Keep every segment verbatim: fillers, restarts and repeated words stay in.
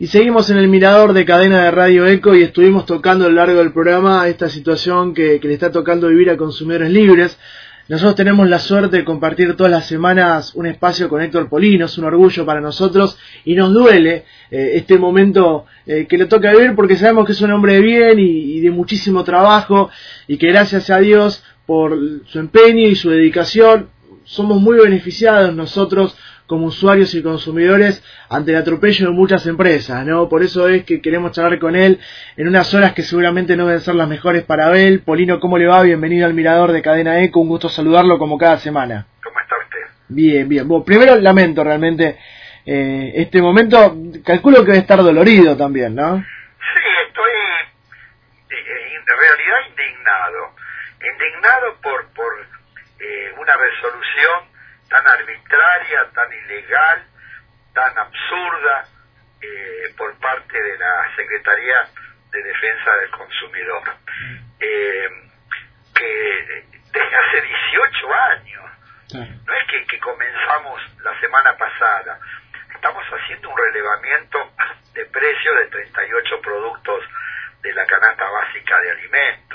Y seguimos en el Mirador de Cadena de Radio Eco y estuvimos tocando a lo largo del programa esta situación que, que le está tocando vivir a Consumidores Libres. Nosotros tenemos la suerte de compartir todas las semanas un espacio con Héctor Polino, es un orgullo para nosotros y nos duele eh, este momento eh, que le toca vivir porque sabemos que es un hombre de bien y, y de muchísimo trabajo y que gracias a Dios por su empeño y su dedicación somos muy beneficiados nosotros como usuarios y consumidores ante el atropello de muchas empresas, ¿no? Por eso es que queremos charlar con él en unas horas que seguramente no deben ser las mejores para él. Polino, ¿cómo le va? Bienvenido al Mirador de Cadena Eco, un gusto saludarlo como cada semana. ¿Cómo está usted? Bien, bien. Bueno, primero lamento realmente eh, este momento, calculo que debe estar dolorido también, ¿no? Sí, estoy eh, en realidad indignado, indignado por, por eh, una resolución tan arbitraria, tan ilegal, tan absurda eh, por parte de la Secretaría de Defensa del Consumidor, eh, que desde hace dieciocho años, no es que, que comenzamos la semana pasada, estamos haciendo un relevamiento de precios de treinta y ocho productos de la canasta básica de alimentos,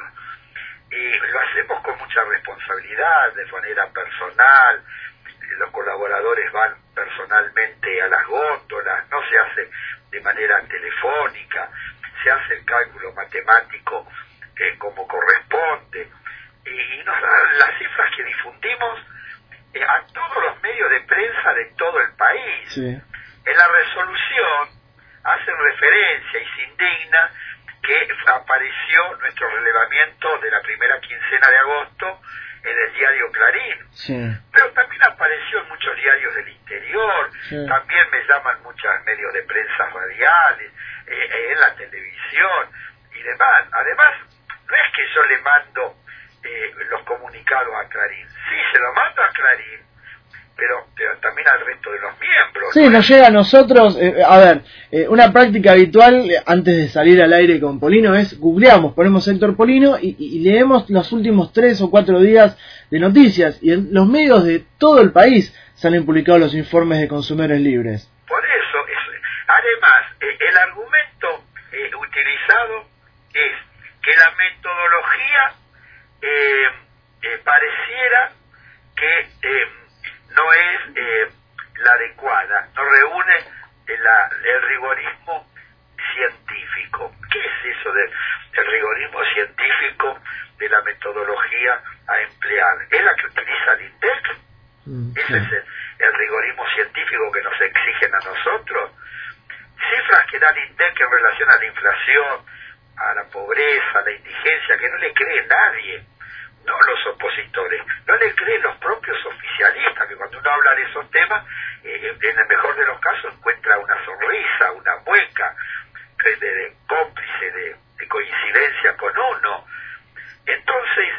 y lo hacemos con mucha responsabilidad, de manera personal. Los colaboradores van personalmente a las góndolas, no se hace de manera telefónica, se hace el cálculo matemático eh, como corresponde, y, y nos dan las cifras que difundimos eh, a todos los medios de prensa de todo el país. Sí. En la resolución hacen referencia y se indigna que apareció nuestro relevamiento de la primera quincena de agosto en el diario Clarín, sí. Pero también apareció en muchos diarios del interior, sí. También me llaman muchos medios de prensa radiales, eh, eh, en la televisión y demás. Además, no es que yo le mando eh, los comunicados a Clarín, sí, se los mando a Clarín, pero, pero también al resto de los miembros. Sí, ¿no? Nos llega a nosotros, eh, a ver, eh, una práctica habitual eh, antes de salir al aire con Polino es googleamos, ponemos Héctor Polino y, y leemos los últimos tres o cuatro días de noticias y en los medios de todo el país salen publicados los informes de Consumidores Libres. Por eso, es, además, eh, el argumento eh, utilizado es que la metodología eh, eh, pareciera que eh, no es eh, la adecuada, no reúne eh, la, el rigorismo científico. ¿Qué es eso del, del rigorismo científico de la metodología a emplear? ¿Es la que utiliza el INDEC? Mm, ¿Ese sí. es el, el rigorismo científico que nos exigen a nosotros? Cifras que da el INDEC en relación a la inflación, a la pobreza, a la indigencia, que no le cree nadie. No los opositores, no le creen los propios oficialistas, que cuando uno habla de esos temas, eh, en el mejor de los casos encuentra una sonrisa, una mueca de, de, de cómplice, de, de coincidencia con uno. Entonces,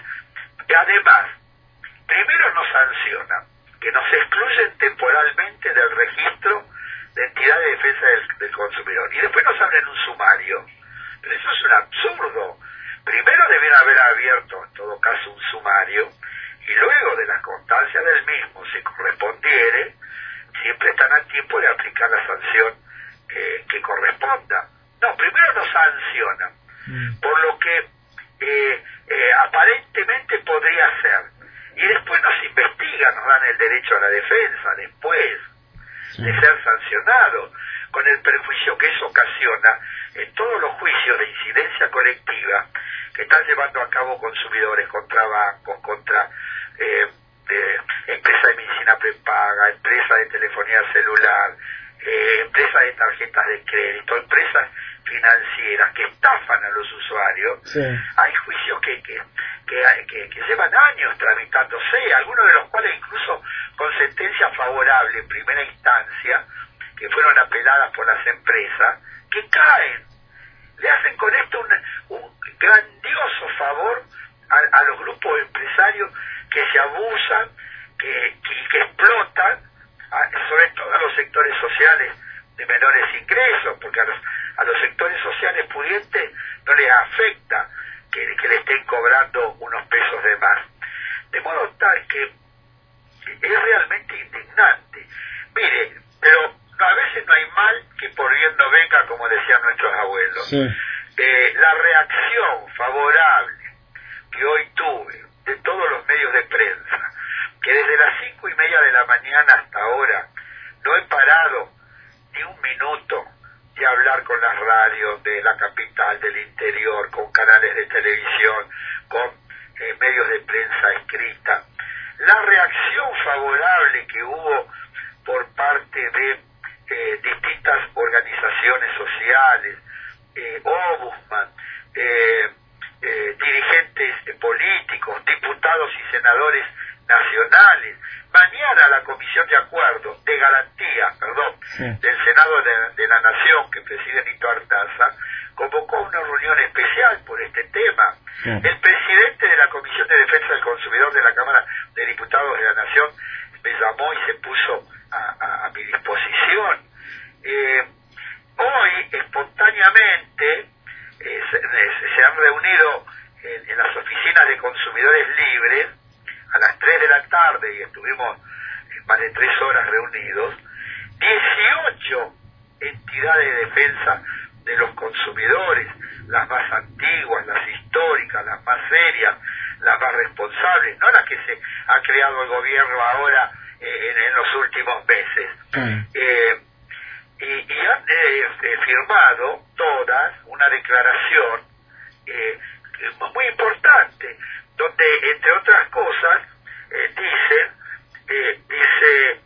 además, primero nos sancionan, que nos excluyen temporalmente del registro de entidades de defensa del, del consumidor, y después nos abren un sumario. Pero eso es un absurdo. Primero debiera haber abierto, en todo caso, un sumario, y luego de la constancia del mismo, si correspondiere, siempre están a tiempo de aplicar la sanción eh, que corresponda. No, primero nos sancionan, mm. por lo que eh, eh, aparentemente podría ser, y después nos investigan, nos dan el derecho a la defensa, después sí. de ser sancionados, con el perjuicio que eso ocasiona en todos los juicios de incidencia colectiva que están llevando a cabo consumidores contra bancos, contra eh, eh, empresas de medicina prepaga, empresas de telefonía celular, eh, empresas de tarjetas de crédito, empresas financieras que estafan a los usuarios. Sí. Hay juicios que, que, que, que, que llevan años tramitándose, algunos de los cuales incluso con sentencia favorable en primera instancia, que fueron apeladas por las empresas, que caen. Le hacen con esto un, un grandioso favor a, a los grupos empresarios que se abusan, que, que, que explotan, a, sobre todo a los sectores sociales de menores ingresos, porque a los, a los sectores sociales pudientes no les afecta que, que le estén cobrando unos pesos de más. De modo tal que es realmente indignante. Mire, pero a veces no hay mal que por bien no venga, como decían nuestros abuelos. Sí. Eh, la reacción favorable que hoy tuve de todos los medios de prensa, que desde las cinco y media de la mañana hasta ahora no he parado ni un minuto de hablar con las radios de la capital, del interior, con canales de televisión, con eh, medios de prensa escrita. La reacción favorable que hubo por parte de eh, distintas organizaciones sociales, eh, ombudsman, eh, eh, dirigentes eh, políticos, diputados y senadores nacionales. Mañana la Comisión de Acuerdo, de Garantía, perdón, sí. del Senado de, de la Nación, que preside Nito Artaza, convocó una reunión especial por este tema. Sí. El presidente de la Comisión de Defensa del Consumidor de la Cámara de Diputados de la Nación me llamó y se puso a, a, a mi disposición. Eh, hoy, espontáneamente, eh, se, se han reunido en, en las oficinas de Consumidores Libres a las tres de la tarde, y estuvimos más de tres horas reunidos, dieciocho entidades de defensa de los consumidores, las más antiguas, las históricas, las más serias, las más responsables, no las que se ha creado el gobierno ahora eh, en, en los últimos meses. Mm. Eh, y, y han eh, firmado todas una declaración eh, muy importante, donde, entre otras cosas, eh, dicen, eh, dice,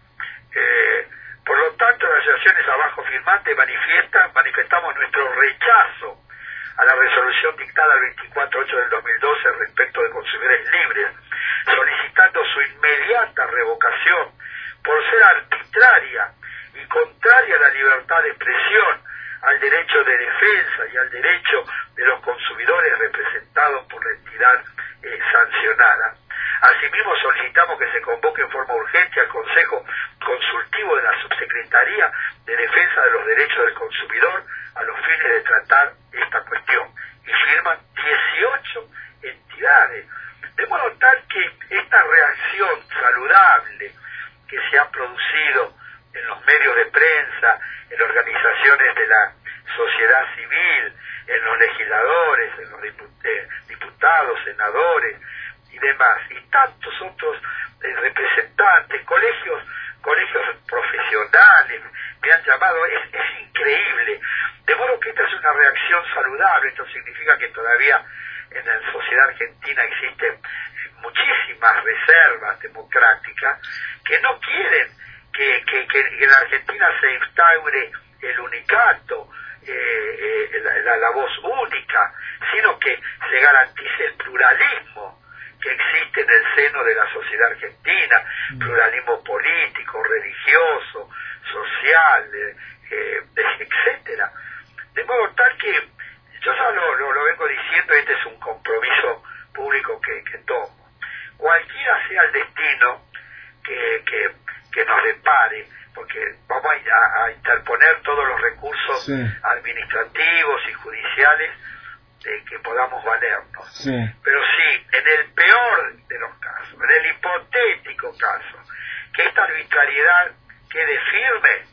eh, por lo tanto, las asociaciones abajo firmantes manifiestan, manifestamos nuestro rechazo a la resolución dictada el veinticuatro de ocho del dos mil doce respecto de consumidores libres, solicitando su inmediata revocación por ser arbitraria y contraria a la libertad de expresión, al derecho de defensa y al derecho de los consumidores representados por la entidad eh, sancionada. Asimismo, solicitamos que se convoque en forma urgente al Consejo Consultivo de la Subsecretaría de Defensa de los Derechos del Consumidor a los fines de tratar esta cuestión. Y firman dieciocho entidades. De modo tal que esta reacción saludable que se ha producido en los medios de prensa, en organizaciones de la sociedad civil, en los legisladores, en los diputados, senadores y demás, y tantos otros eh, representantes, colegios, colegios profesionales me han llamado, es, es increíble. De modo que esta es una reacción saludable. Esto significa que todavía en la sociedad argentina existen muchísimas reservas democráticas que no quieren que, que, que en la Argentina se instaure el unicato, eh, eh, la, la, la voz única, sino que se garantice el pluralismo que existe en el seno de la sociedad argentina, pluralismo político, religioso, social, eh, eh, etcétera. De modo tal que yo ya lo, lo, lo vengo diciendo, este es un compromiso público que, que tomo. Cualquiera sea el destino que, que, que nos depare, porque vamos a, a interponer todos los recursos sí. administrativos y judiciales de que podamos valernos. Sí. Pero sí, en el peor de los casos, en el hipotético caso, que esta arbitrariedad quede firme,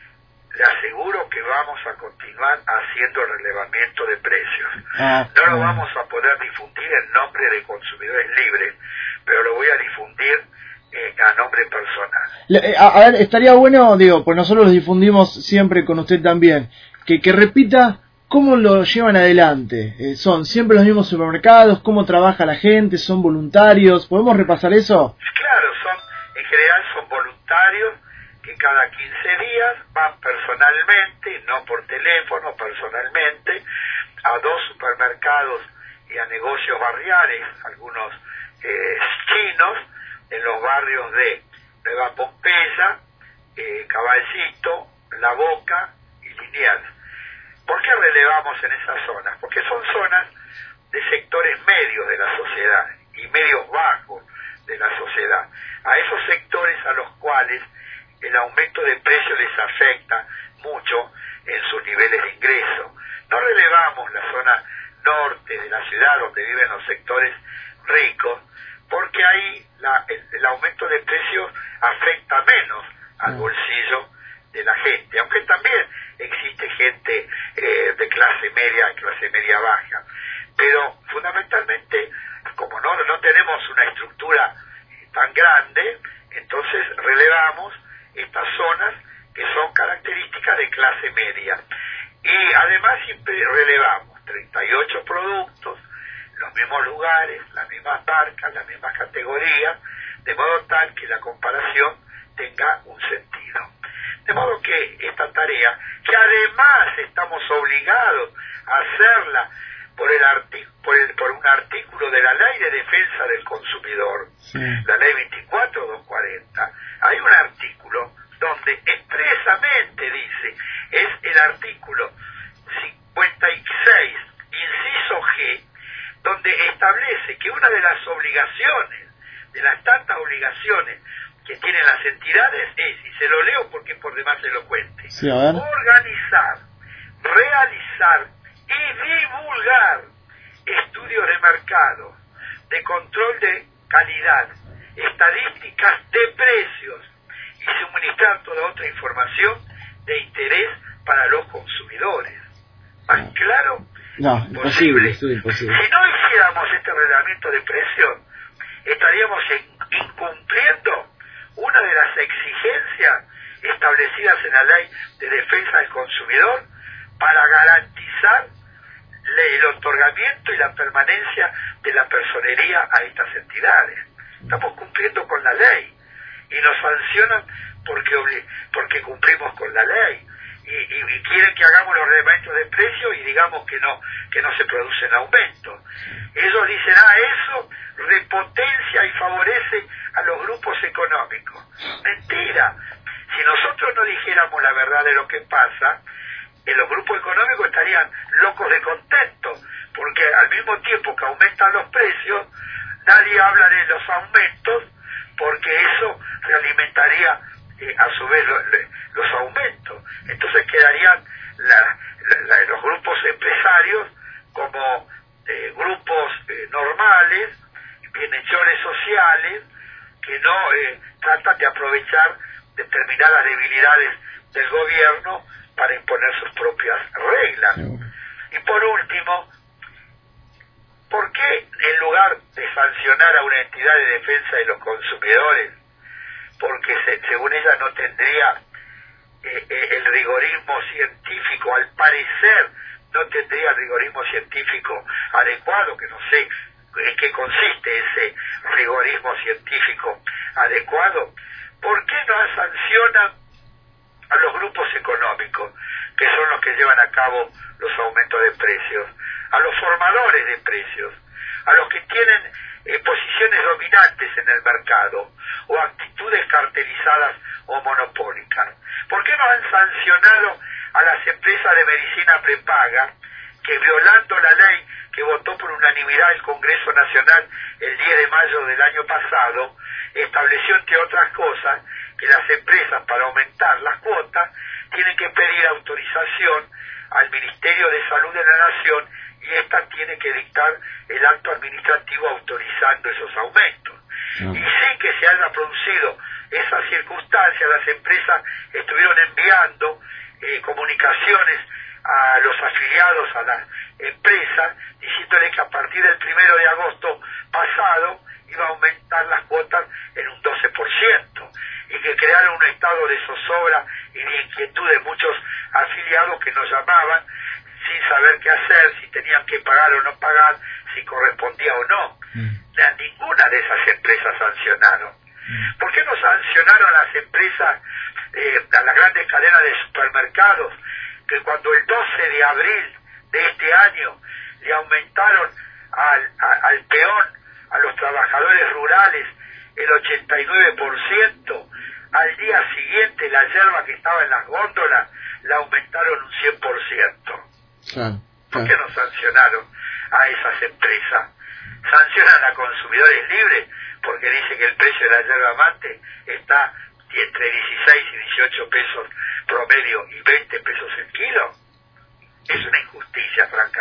le aseguro que vamos a continuar haciendo relevamiento de precios. Ah, no lo vamos a poder difundir en nombre de Consumidores Libres, pero lo voy a difundir eh, a nombre personal. Le, a, a ver, estaría bueno, digo, pues nosotros lo difundimos siempre con usted también, que, que repita cómo lo llevan adelante. Eh, ¿Son siempre los mismos supermercados? ¿Cómo trabaja la gente? ¿Son voluntarios? ¿Podemos repasar eso? Claro, son en general son voluntarios que cada quince días van personalmente, no por teléfono, personalmente, a dos supermercados y a negocios barriales, algunos eh, chinos, en los barrios de Nueva Pompeya, eh, Caballito, La Boca y Liniers. ¿Por qué relevamos en esas zonas? Porque son zonas de sectores medios de la sociedad y medios bajos de la sociedad. A esos sectores a los cuales el aumento de precios les afecta mucho en sus niveles de ingreso. No relevamos la zona norte de la ciudad donde viven los sectores ricos, porque ahí la, el, el aumento de precios afecta menos al bolsillo de la gente, aunque también existe gente eh, de clase media, clase media baja, pero fundamentalmente, como no, no tenemos una estructura tan grande, entonces relevamos estas zonas que son características de clase media. Y además siempre relevamos treinta y ocho productos, los mismos lugares, las mismas marcas, las mismas categorías, de modo tal que la comparación tenga un sentido. De modo que esta tarea, que además estamos obligados a hacerla por el arti- por, el, por un artículo de la Ley de Defensa del Consumidor, sí. La Ley veinticuatro mil doscientos cuarenta, hay un artículo donde expresamente dice, es el artículo cincuenta y seis, inciso G, donde establece que una de las obligaciones, de las tantas obligaciones que tienen las entidades es, y se lo leo porque es por demás elocuente, sí, organizar, realizar y divulgar estudios de mercado, de control de calidad, estadísticas de precios y suministrar toda otra información de interés para los consumidores. ¿Más claro? No, imposible, imposible, imposible. Si no hiciéramos este reglamento de precios, estaríamos en, incumpliendo una de las exigencias establecidas en la Ley de Defensa del Consumidor para garantizar el otorgamiento y la permanencia de la personería a estas entidades. Estamos cumpliendo con la ley y nos sancionan porque porque cumplimos con la ley y, y, y quieren que hagamos los reglamentos de precios y digamos que no que no se producen aumentos. Ellos dicen, ah, eso repotencia y favorece a los grupos económicos. Mentira. Si nosotros no dijéramos la verdad de lo que pasa, en los grupos económicos estarían locos de contento, porque al mismo tiempo que aumentan los precios, nadie habla de los aumentos, porque eso realimentaría eh, a su vez lo, le, los aumentos. Entonces quedarían la, la, la, los grupos empresarios como eh, grupos eh, normales, bienhechores sociales, que no eh, tratan de aprovechar determinadas debilidades del gobierno para imponer sus propias reglas. Y por último, ¿por qué en lugar de sancionar a una entidad de defensa de los consumidores, porque se, según ella no tendría eh, eh, el rigorismo científico, al parecer no tendría el rigorismo científico adecuado, que no sé en qué consiste ese rigorismo científico adecuado, ¿por qué no sancionan a los grupos económicos, que son los que llevan a cabo los aumentos de precios, a los formadores de precios, a los que tienen eh, posiciones dominantes en el mercado o actitudes cartelizadas o monopólicas? ¿Por qué no han sancionado a las empresas de medicina prepaga que, violando la ley que votó por unanimidad el Congreso Nacional el diez de mayo del año pasado, estableció, entre otras cosas, que las empresas, para aumentar las cuotas, tienen que pedir autorización al Ministerio de Salud de la Nación y ésta tiene que dictar el acto administrativo autorizando esos aumentos? No. Y sin que se haya producido esa circunstancia, las empresas estuvieron enviando eh, comunicaciones a los afiliados a la empresa diciéndole que a partir del primero de agosto pasado iba a aumentar las cuotas en un doce por ciento y que crearon un estado de zozobra y de inquietud de muchos afiliados que nos llamaban sin saber qué hacer, si tenían que pagar o no pagar, si correspondía o no. Mm. A ninguna de esas empresas sancionaron. Mm. ¿Por qué no sancionaron a las empresas, eh, a las grandes cadenas de supermercados, que cuando el doce de abril de este año le aumentaron al, a, al peón, a los trabajadores rurales, el ochenta y nueve por ciento, al día siguiente la yerba que estaba en las góndolas la aumentaron un cien por ciento? Claro, claro. ¿Por qué no sancionaron a esas empresas? Sancionan a consumidores libres porque dice que el precio de la yerba mate está entre dieciséis y dieciocho pesos promedio y veinte pesos el kilo. Es una injusticia, francamente.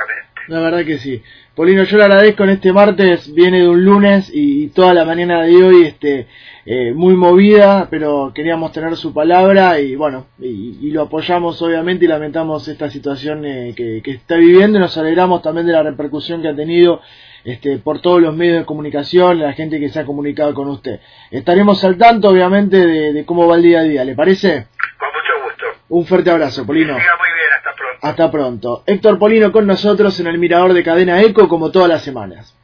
exactamente. La verdad que sí. Polino, yo le agradezco en este martes, viene de un lunes y, y toda la mañana de hoy este eh, muy movida, pero queríamos tener su palabra y bueno, y, y lo apoyamos obviamente y lamentamos esta situación eh, que, que está viviendo y nos alegramos también de la repercusión que ha tenido este por todos los medios de comunicación, la gente que se ha comunicado con usted. Estaremos al tanto obviamente de, de cómo va el día a día, ¿le parece? Con mucho gusto. Un fuerte abrazo, Polino. Que siga muy bien, hasta pronto. Hasta pronto. Héctor Polino con nosotros en el Mirador de Cadena Eco como todas las semanas.